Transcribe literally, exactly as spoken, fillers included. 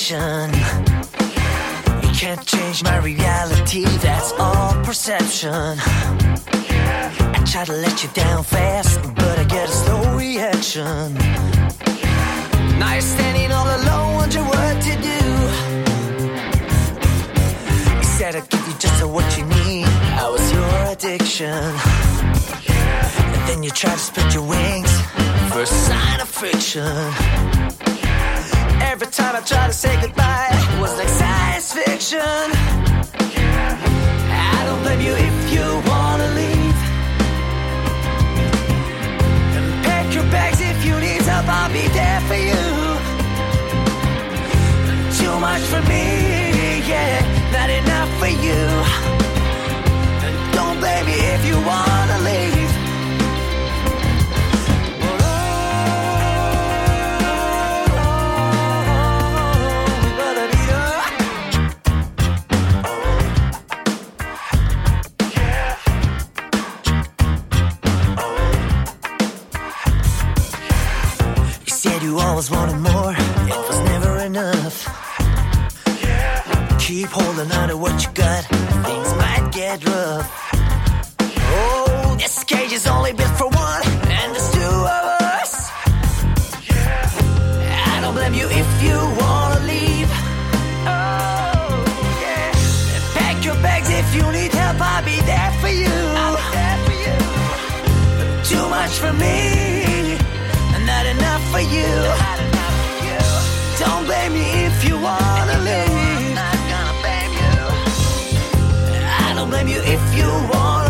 addiction. You can't change my reality, that's all perception. I try to let you down fast, but I get a slow reaction. Now you're standing all alone, wonder what to do. You said I'd give you just what you need, I was your addiction. And then you tried to spread your wings for a sign of friction. Every time I try to say goodbye, it was like science fiction. I don't blame you if you wanna leave. And pack your bags if you need help, I'll be there for you. Too much for me, yeah, not enough for you. And don't blame me if you wanna leave. You always wanted more, it was never enough. Keep holding on to what you got, things might get rough. Oh, this cage is only built for one, and there's two of us. I don't blame you if you wanna leave. Oh, yeah. And pack your bags if you need help, I'll be there for you. I'll be there for you. But too much for me, not enough for you. Not enough for you. Don't blame me if you wanna leave. I'm not gonna blame you. I don't blame you if you wanna